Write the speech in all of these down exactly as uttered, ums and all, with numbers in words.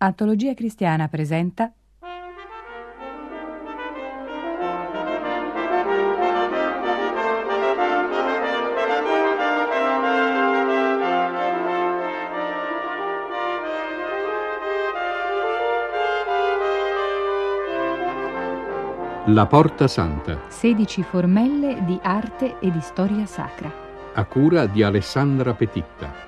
Antologia Cristiana presenta La Porta Santa, sedici formelle di arte e di storia sacra, a cura di Alessandra Petitta.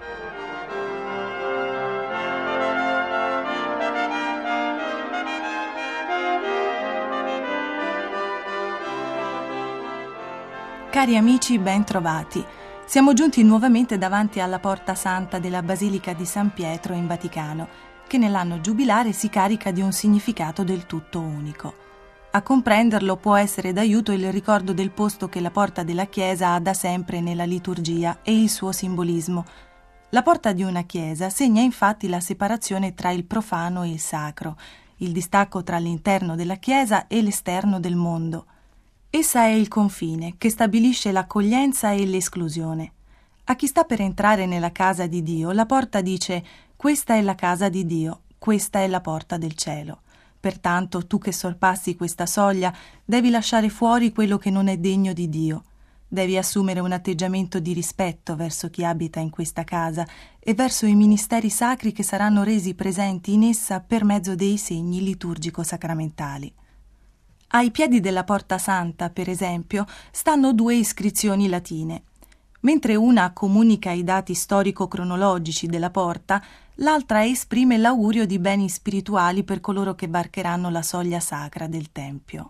Cari amici, ben trovati. Siamo giunti nuovamente davanti alla Porta Santa della Basilica di San Pietro in Vaticano, che nell'anno giubilare si carica di un significato del tutto unico. A comprenderlo può essere d'aiuto il ricordo del posto che la porta della chiesa ha da sempre nella liturgia e il suo simbolismo. La porta di una chiesa segna infatti la separazione tra il profano e il sacro, il distacco tra l'interno della chiesa e l'esterno del mondo. Essa è il confine che stabilisce l'accoglienza e l'esclusione. A chi sta per entrare nella casa di Dio, la porta dice: questa è la casa di Dio, questa è la porta del cielo. Pertanto, tu che sorpassi questa soglia, devi lasciare fuori quello che non è degno di Dio. Devi assumere un atteggiamento di rispetto verso chi abita in questa casa e verso i ministeri sacri che saranno resi presenti in essa per mezzo dei segni liturgico-sacramentali. Ai piedi della Porta Santa, per esempio, stanno due iscrizioni latine. Mentre una comunica i dati storico-cronologici della porta, l'altra esprime l'augurio di beni spirituali per coloro che varcheranno la soglia sacra del Tempio.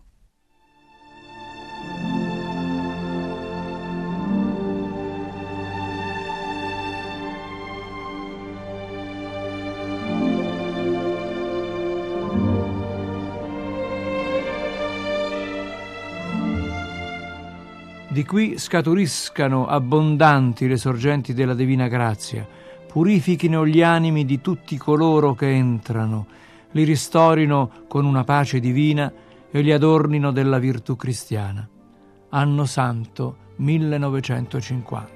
Di qui scaturiscano abbondanti le sorgenti della divina grazia, purifichino gli animi di tutti coloro che entrano, li ristorino con una pace divina e li adornino della virtù cristiana. Anno Santo millenovecentocinquanta.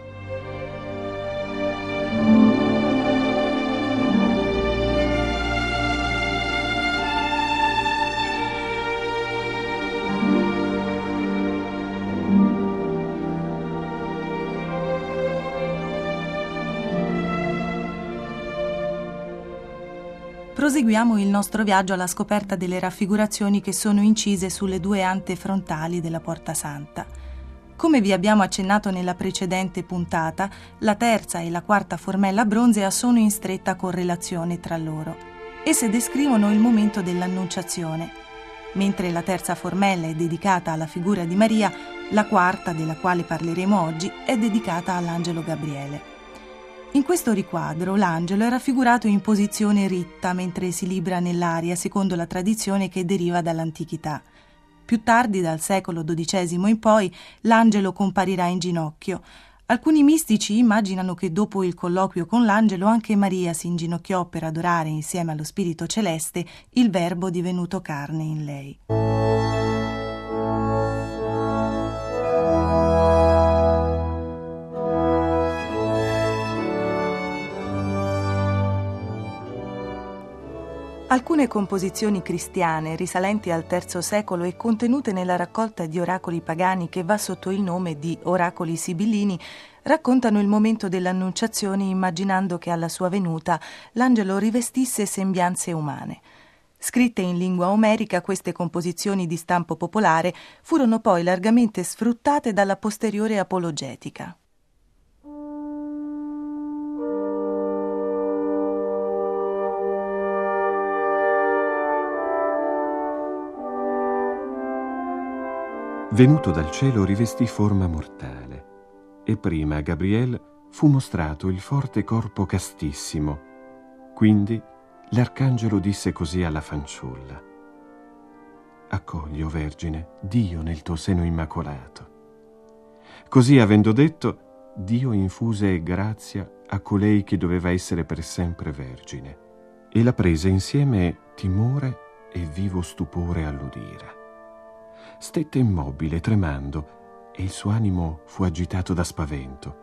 Proseguiamo il nostro viaggio alla scoperta delle raffigurazioni che sono incise sulle due ante frontali della Porta Santa. Come vi abbiamo accennato nella precedente puntata, la terza e la quarta formella bronzea sono in stretta correlazione tra loro. Esse descrivono il momento dell'Annunciazione. Mentre la terza formella è dedicata alla figura di Maria, la quarta, della quale parleremo oggi, è dedicata all'angelo Gabriele. In questo riquadro l'angelo è raffigurato in posizione ritta mentre si libra nell'aria secondo la tradizione che deriva dall'antichità. Più tardi, dal secolo dodicesimo in poi, l'angelo comparirà in ginocchio. Alcuni mistici immaginano che dopo il colloquio con l'angelo anche Maria si inginocchiò per adorare insieme allo Spirito Celeste il Verbo divenuto carne in lei. Alcune composizioni cristiane risalenti al terzo secolo e contenute nella raccolta di oracoli pagani che va sotto il nome di Oracoli Sibillini raccontano il momento dell'Annunciazione immaginando che alla sua venuta l'angelo rivestisse sembianze umane. Scritte in lingua omerica, queste composizioni di stampo popolare furono poi largamente sfruttate dalla posteriore apologetica. Venuto dal cielo rivestì forma mortale, e prima a Gabriel fu mostrato il forte corpo castissimo. Quindi l'arcangelo disse così alla fanciulla: accogli, o Vergine, Dio nel tuo seno immacolato. Così, avendo detto, Dio infuse grazia a colei che doveva essere per sempre vergine, e la prese insieme timore e vivo stupore all'udire. Stette immobile, tremando, e il suo animo fu agitato da spavento,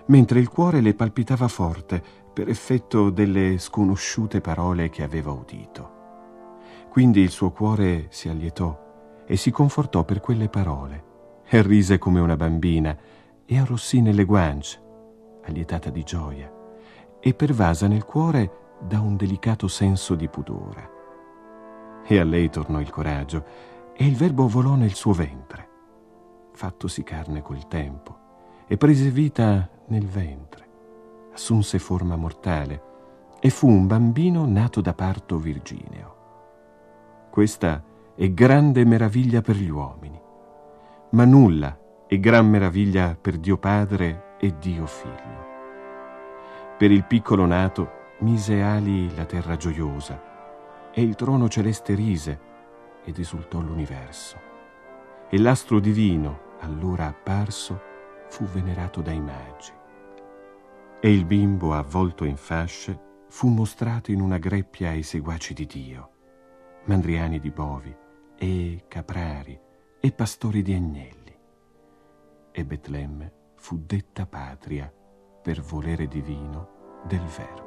mentre il cuore le palpitava forte per effetto delle sconosciute parole che aveva udito. Quindi il suo cuore si allietò e si confortò per quelle parole, e rise come una bambina e arrossì nelle guance, allietata di gioia e pervasa nel cuore da un delicato senso di pudore. E a lei tornò il coraggio e il Verbo volò nel suo ventre, fattosi carne col tempo, e prese vita nel ventre, assunse forma mortale e fu un bambino nato da parto virgineo. Questa è grande meraviglia per gli uomini, ma nulla è gran meraviglia per Dio Padre e Dio Figlio. Per il piccolo nato mise ali la terra gioiosa, e il trono celeste rise, ed esultò l'universo. E l'astro divino, allora apparso, fu venerato dai magi. E il bimbo, avvolto in fasce, fu mostrato in una greppia ai seguaci di Dio, mandriani di bovi, e caprari, e pastori di agnelli. E Betlemme fu detta patria per volere divino del Verbo.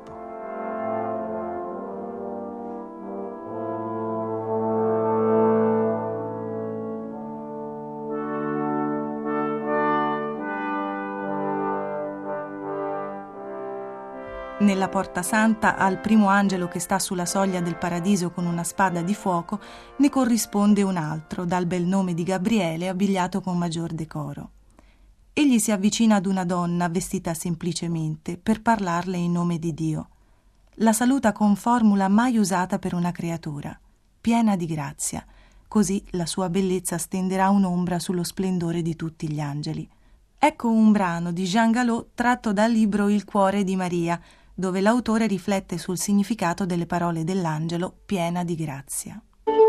Nella Porta Santa, al primo angelo che sta sulla soglia del paradiso con una spada di fuoco, ne corrisponde un altro, dal bel nome di Gabriele, abbigliato con maggior decoro. Egli si avvicina ad una donna vestita semplicemente per parlarle in nome di Dio. La saluta con formula mai usata per una creatura, piena di grazia, così la sua bellezza stenderà un'ombra sullo splendore di tutti gli angeli. Ecco un brano di Jean Galot tratto dal libro Il cuore di Maria, dove l'autore riflette sul significato delle parole dell'angelo piena di grazia.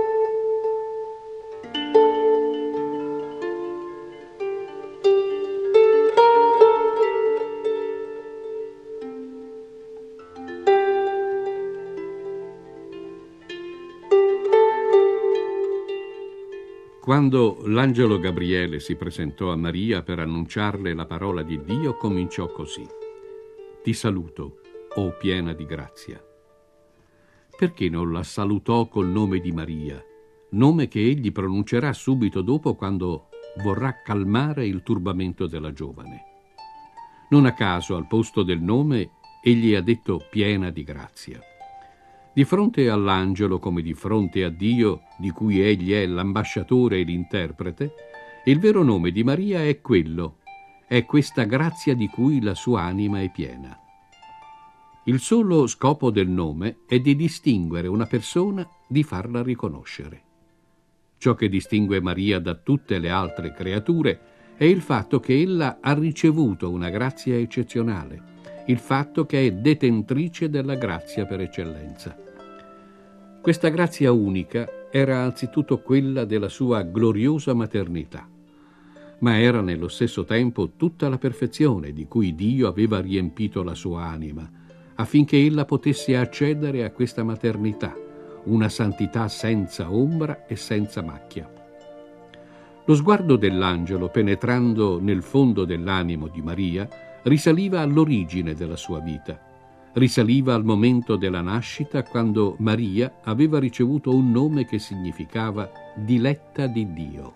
Quando l'angelo Gabriele si presentò a Maria per annunciarle la parola di Dio, cominciò così: Ti saluto, o piena di grazia. Perché non la salutò col nome di Maria, nome che egli pronuncerà subito dopo quando vorrà calmare il turbamento della giovane? Non a caso, al posto del nome, egli ha detto piena di grazia. Di fronte all'angelo, come di fronte a Dio, di cui egli è l'ambasciatore e l'interprete, il vero nome di Maria è quello, è questa grazia di cui la sua anima è piena. Il solo scopo del nome è di distinguere una persona, di farla riconoscere. Ciò che distingue Maria da tutte le altre creature è il fatto che ella ha ricevuto una grazia eccezionale, il fatto che è detentrice della grazia per eccellenza. Questa grazia unica era anzitutto quella della sua gloriosa maternità, ma era nello stesso tempo tutta la perfezione di cui Dio aveva riempito la sua anima, affinché ella potesse accedere a questa maternità, una santità senza ombra e senza macchia. Lo sguardo dell'angelo, penetrando nel fondo dell'animo di Maria, risaliva all'origine della sua vita, risaliva al momento della nascita, quando Maria aveva ricevuto un nome che significava diletta di Dio.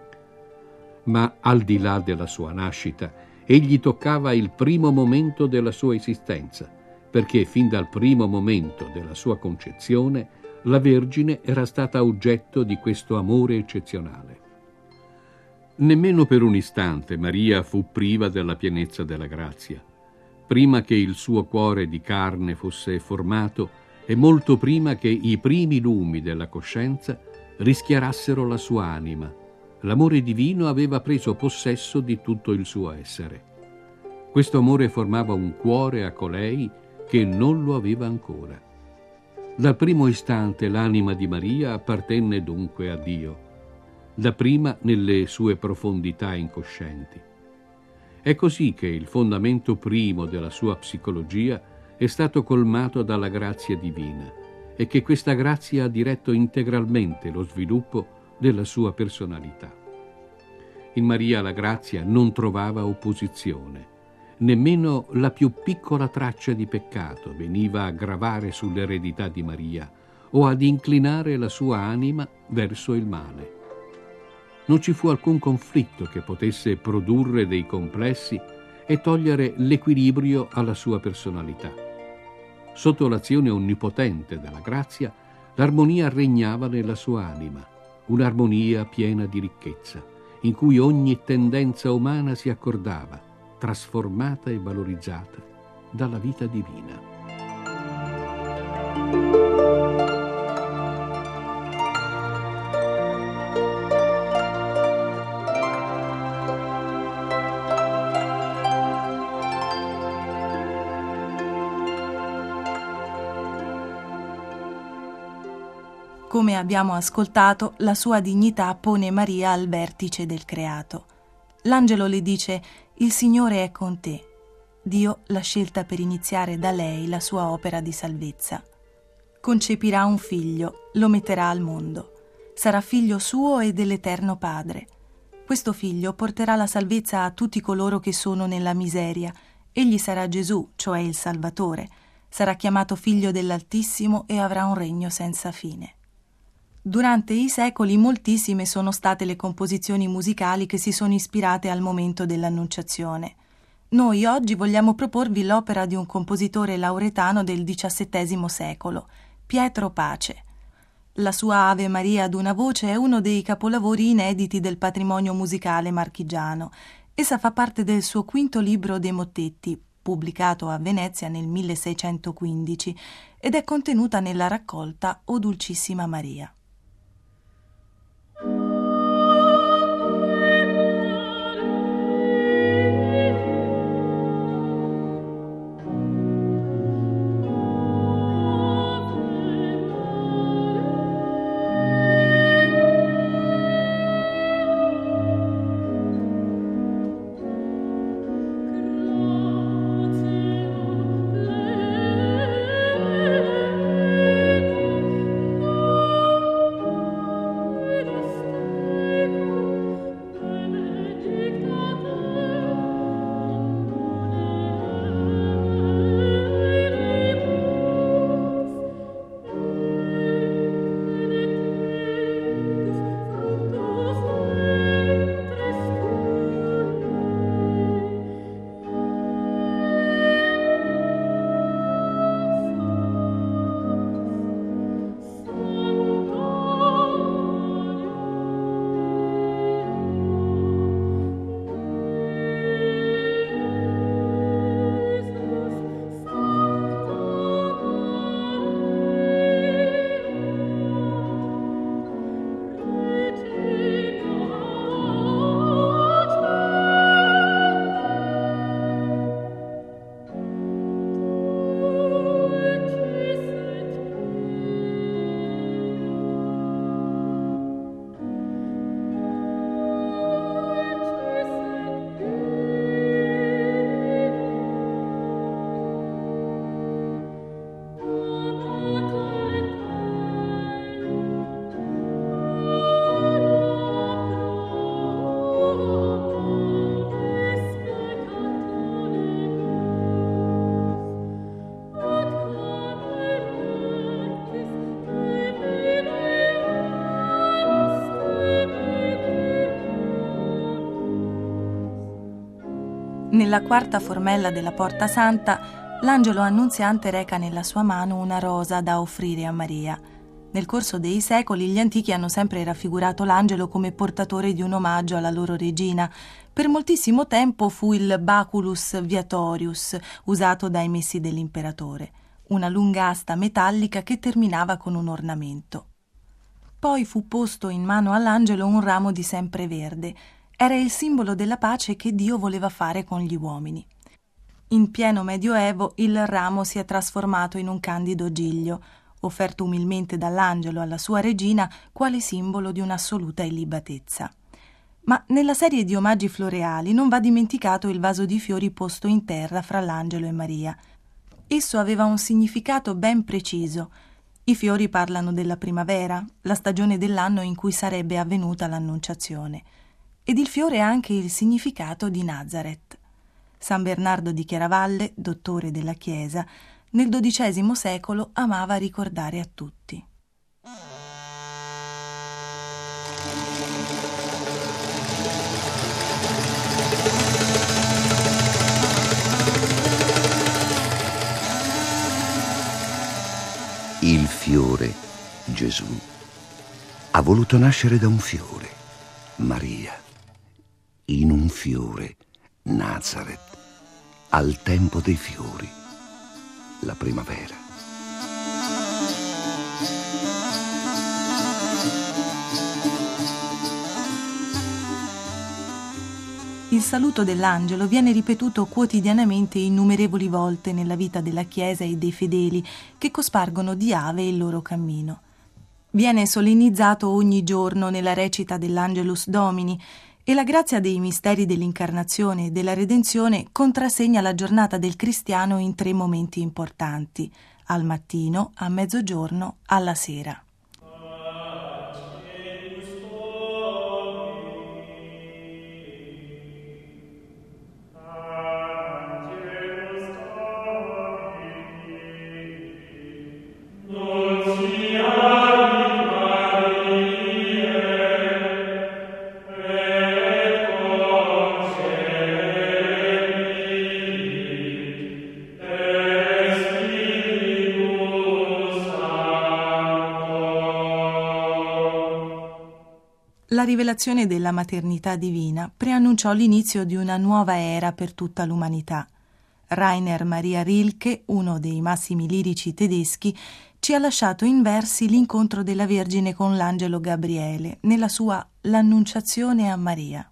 Ma al di là della sua nascita, egli toccava il primo momento della sua esistenza, perché fin dal primo momento della sua concezione la Vergine era stata oggetto di questo amore eccezionale. Nemmeno per un istante Maria fu priva della pienezza della grazia. Prima che il suo cuore di carne fosse formato e molto prima che i primi lumi della coscienza rischiarassero la sua anima, l'amore divino aveva preso possesso di tutto il suo essere. Questo amore formava un cuore a colei che non lo aveva ancora. Dal primo istante l'anima di Maria appartenne dunque a Dio, dapprima nelle sue profondità incoscienti. È così che il fondamento primo della sua psicologia è stato colmato dalla grazia divina e che questa grazia ha diretto integralmente lo sviluppo della sua personalità. In Maria la grazia non trovava opposizione, Nemmeno la più piccola traccia di peccato veniva a gravare sull'eredità di Maria o ad inclinare la sua anima verso il male. Non ci fu alcun conflitto che potesse produrre dei complessi e togliere l'equilibrio alla sua personalità. Sotto l'azione onnipotente della grazia, l'armonia regnava nella sua anima, un'armonia piena di ricchezza, in cui ogni tendenza umana si accordava, trasformata e valorizzata dalla vita divina. Come abbiamo ascoltato, la sua dignità pone Maria al vertice del creato. L'angelo le dice: «Il Signore è con te». Dio l'ha scelta per iniziare da lei la sua opera di salvezza. Concepirà un figlio, lo metterà al mondo. Sarà figlio suo e dell'Eterno Padre. Questo figlio porterà la salvezza a tutti coloro che sono nella miseria. Egli sarà Gesù, cioè il Salvatore. Sarà chiamato figlio dell'Altissimo e avrà un regno senza fine. Durante i secoli moltissime sono state le composizioni musicali che si sono ispirate al momento dell'Annunciazione. Noi oggi vogliamo proporvi l'opera di un compositore lauretano del diciassettesimo secolo, Pietro Pace. La sua Ave Maria ad una voce è uno dei capolavori inediti del patrimonio musicale marchigiano. Essa fa parte del suo quinto libro dei mottetti, pubblicato a Venezia nel milleseicentoquindici, ed è contenuta nella raccolta O Dulcissima Maria. Nella quarta formella della Porta Santa, l'angelo annunziante reca nella sua mano una rosa da offrire a Maria. Nel corso dei secoli gli antichi hanno sempre raffigurato l'angelo come portatore di un omaggio alla loro regina. Per moltissimo tempo fu il baculus viatorius, usato dai messi dell'imperatore, una lunga asta metallica che terminava con un ornamento. Poi fu posto in mano all'angelo un ramo di sempreverde. Era il simbolo della pace che Dio voleva fare con gli uomini. In pieno Medioevo il ramo si è trasformato in un candido giglio, offerto umilmente dall'angelo alla sua regina quale simbolo di un'assoluta illibatezza. Ma nella serie di omaggi floreali non va dimenticato il vaso di fiori posto in terra fra l'angelo e Maria. Esso aveva un significato ben preciso. I fiori parlano della primavera, la stagione dell'anno in cui sarebbe avvenuta l'annunciazione. Ed il fiore ha anche il significato di Nazareth. San Bernardo di Chiaravalle, dottore della Chiesa, nel dodicesimo secolo amava ricordare a tutti. Il fiore, Gesù, ha voluto nascere da un fiore, Maria. In un fiore, Nazareth, al tempo dei fiori, la primavera. Il saluto dell'angelo viene ripetuto quotidianamente innumerevoli volte nella vita della Chiesa e dei fedeli che cospargono di ave il loro cammino. Viene solennizzato ogni giorno nella recita dell'Angelus Domini e la grazia dei misteri dell'incarnazione e della redenzione contrassegna la giornata del cristiano in tre momenti importanti: al mattino, a mezzogiorno, alla sera. La rivelazione della maternità divina preannunciò l'inizio di una nuova era per tutta l'umanità. Rainer Maria Rilke, uno dei massimi lirici tedeschi, ci ha lasciato in versi l'incontro della Vergine con l'angelo Gabriele nella sua L'Annunciazione a Maria.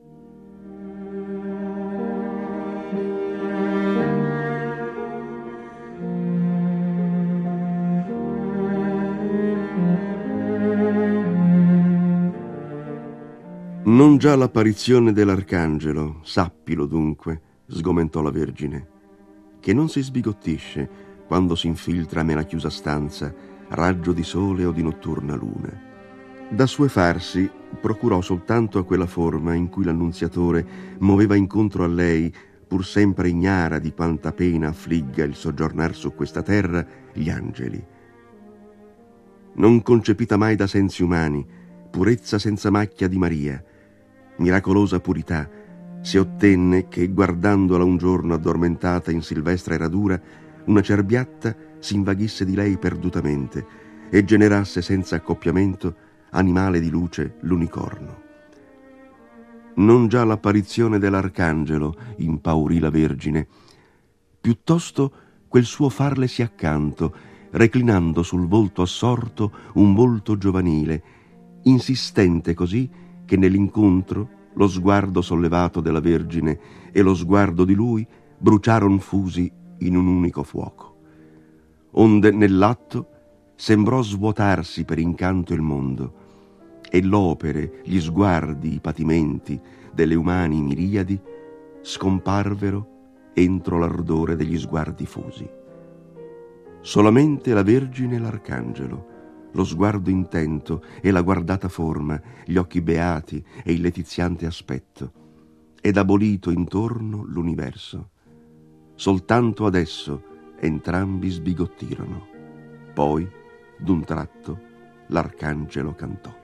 Non già l'apparizione dell'arcangelo, sappilo dunque, sgomentò la Vergine, che non si sbigottisce quando si infiltra nella chiusa stanza raggio di sole o di notturna luna. Da suefarsi procurò soltanto a quella forma in cui l'annunziatore muoveva incontro a lei, pur sempre ignara di quanta pena affligga il soggiornar su questa terra, gli angeli. Non concepita mai da sensi umani, purezza senza macchia di Maria, miracolosa purità, si ottenne che, guardandola un giorno addormentata in silvestre radura, una cerbiatta si invaghisse di lei perdutamente e generasse senza accoppiamento animale di luce l'unicorno. Non già l'apparizione dell'arcangelo impaurì la Vergine, piuttosto quel suo farlesi accanto, reclinando sul volto assorto un volto giovanile, insistente così che nell'incontro lo sguardo sollevato della Vergine e lo sguardo di lui bruciaron fusi in un unico fuoco. Onde nell'atto sembrò svuotarsi per incanto il mondo, e l'opere, gli sguardi, i patimenti delle umani miriadi scomparvero entro l'ardore degli sguardi fusi. Solamente la Vergine e l'Arcangelo, lo sguardo intento e la guardata forma, gli occhi beati e il letiziante aspetto, ed abolito intorno l'universo. Soltanto adesso entrambi sbigottirono. Poi, d'un tratto, l'Arcangelo cantò.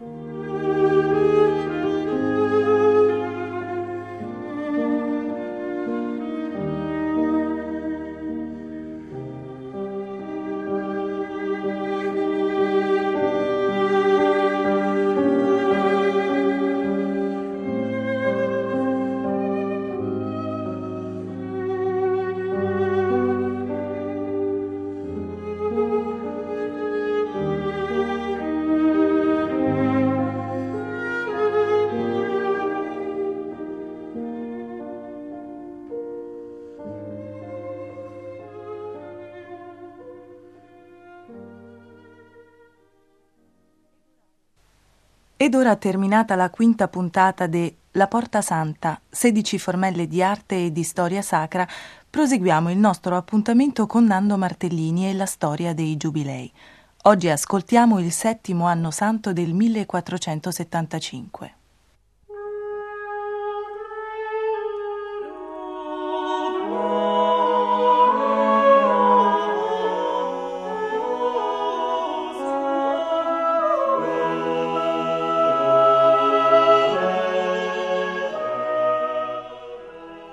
Ed ora terminata la quinta puntata de La Porta Santa, sedici formelle di arte e di storia sacra, proseguiamo il nostro appuntamento con Nando Martellini e la storia dei Giubilei. Oggi ascoltiamo il settimo anno santo del millequattrocentosettantacinque.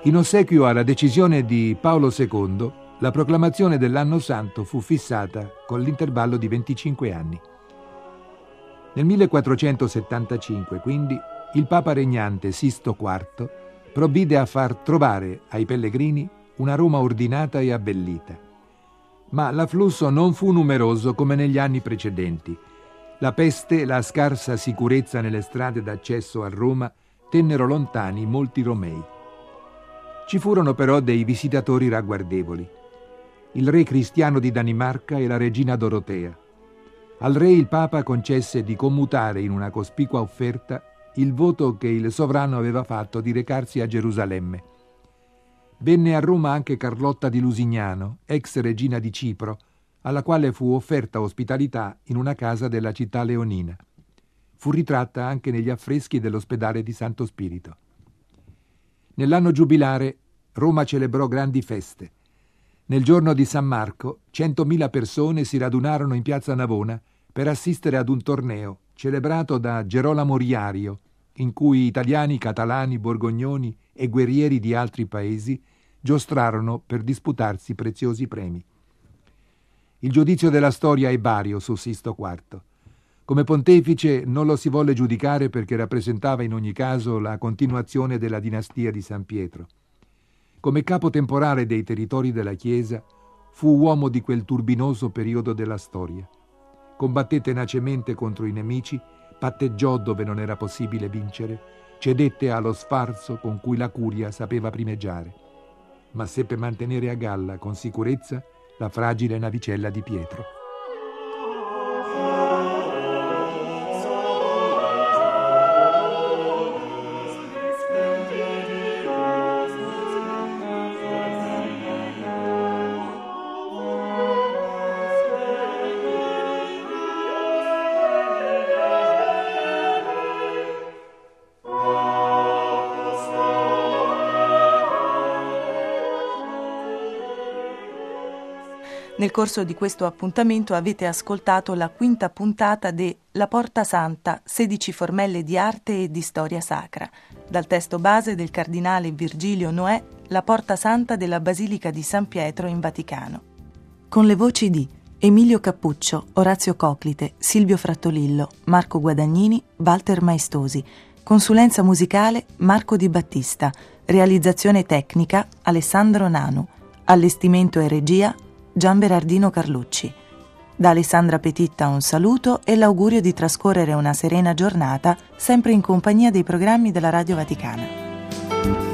In ossequio alla decisione di Paolo secondo, la proclamazione dell'anno santo fu fissata con l'intervallo di venticinque anni. Nel millequattrocentosettantacinque, quindi, il Papa regnante Sisto quarto provvide a far trovare ai pellegrini una Roma ordinata e abbellita. Ma l'afflusso non fu numeroso come negli anni precedenti. La peste e la scarsa sicurezza nelle strade d'accesso a Roma tennero lontani molti romei. Ci furono però dei visitatori ragguardevoli. Il re Cristiano di Danimarca e la regina Dorotea. Al re il Papa concesse di commutare in una cospicua offerta il voto che il sovrano aveva fatto di recarsi a Gerusalemme. Venne a Roma anche Carlotta di Lusignano, ex regina di Cipro, alla quale fu offerta ospitalità in una casa della città leonina. Fu ritratta anche negli affreschi dell'ospedale di Santo Spirito. Nell'anno giubilare Roma celebrò grandi feste. Nel giorno di San Marco, centomila persone si radunarono in piazza Navona per assistere ad un torneo celebrato da Gerolamo Riario, in cui italiani, catalani, borgognoni e guerrieri di altri paesi giostrarono per disputarsi preziosi premi. Il giudizio della storia è vario su Sisto quarto. Come pontefice non lo si volle giudicare perché rappresentava in ogni caso la continuazione della dinastia di San Pietro. Come capo temporale dei territori della Chiesa, fu uomo di quel turbinoso periodo della storia. Combatté tenacemente contro i nemici, patteggiò dove non era possibile vincere, cedette allo sfarzo con cui la curia sapeva primeggiare, ma seppe mantenere a galla con sicurezza la fragile navicella di Pietro. Nel corso di questo appuntamento avete ascoltato la quinta puntata de La Porta Santa, sedici formelle di arte e di storia sacra, dal testo base del cardinale Virgilio Noè, La Porta Santa della Basilica di San Pietro in Vaticano. Con le voci di Emilio Cappuccio, Orazio Coclite, Silvio Frattolillo, Marco Guadagnini, Walter Maestosi, consulenza musicale Marco Di Battista, realizzazione tecnica Alessandro Nanu, allestimento e regia Gian Berardino Carlucci. Da Alessandra Petitta un saluto e l'augurio di trascorrere una serena giornata sempre in compagnia dei programmi della Radio Vaticana.